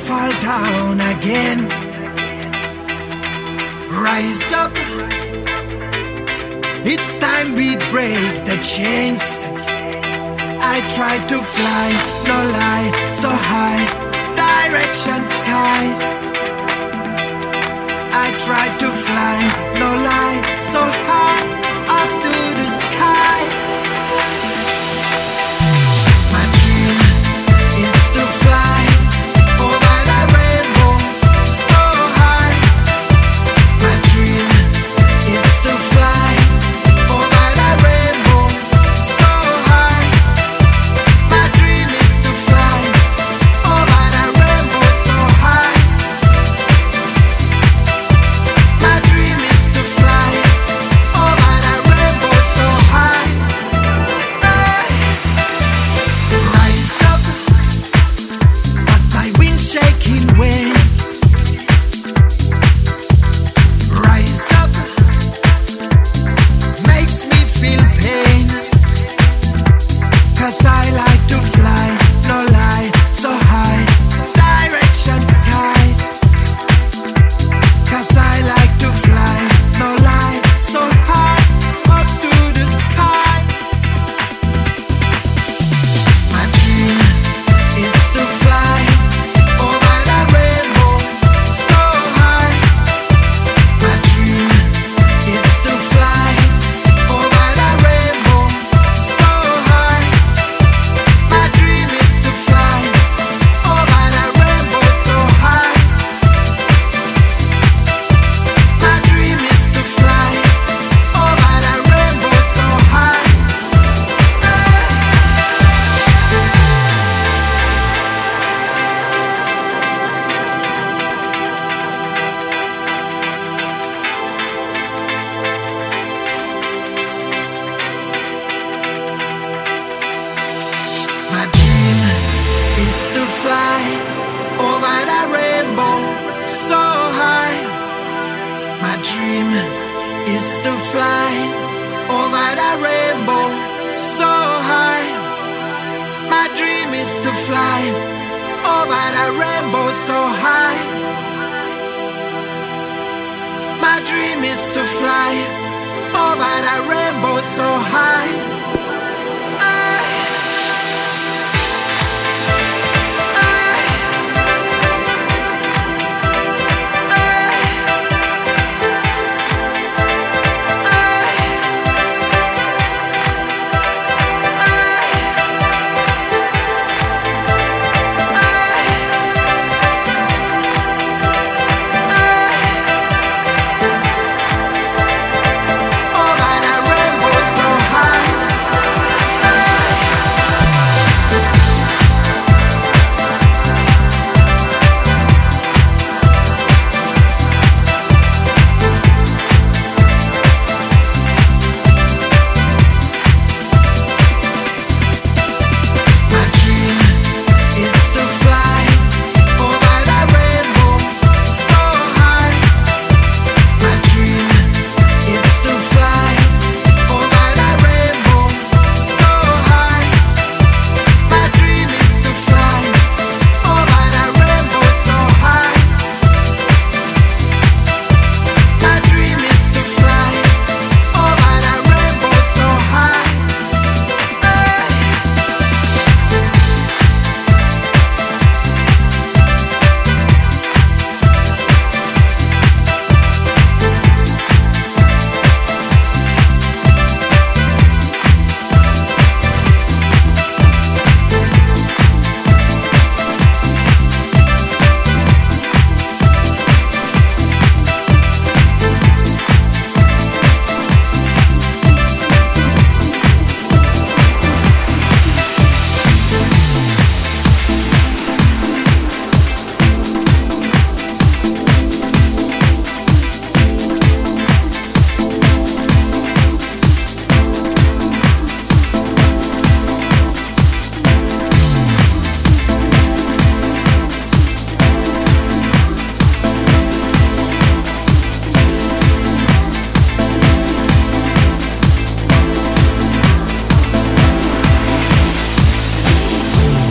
fall down again. Rise up, it's time we break the chains. I try to fly, no lie, so high, direction sky. I try to fly, no lie, so high, up to the sky. My dream is to fly over the rainbow, so high. My dream is to fly over the rainbow, so high. My dream is to fly over the rainbow, so high. My dream is to fly over the rainbow, so high. Rise up, but my wings shaking when. Rise up, makes me feel pain. 'Cause I like to fly, no lie, so high, direction sky. 'Cause I like to fly, no lie, so high, up to the sky. My dream is to fly over the rainbow, so high. My dream is to fly over the rainbow, so high. My dream is to fly over the rainbow, so high. My dream is to fly over the rainbow, so high. My dream is to fly over the rainbow, so high. My dream is to fly over the rainbow, so high. My dream is to fly over the rainbow, so high. My dream is to fly over the rainbow, so high.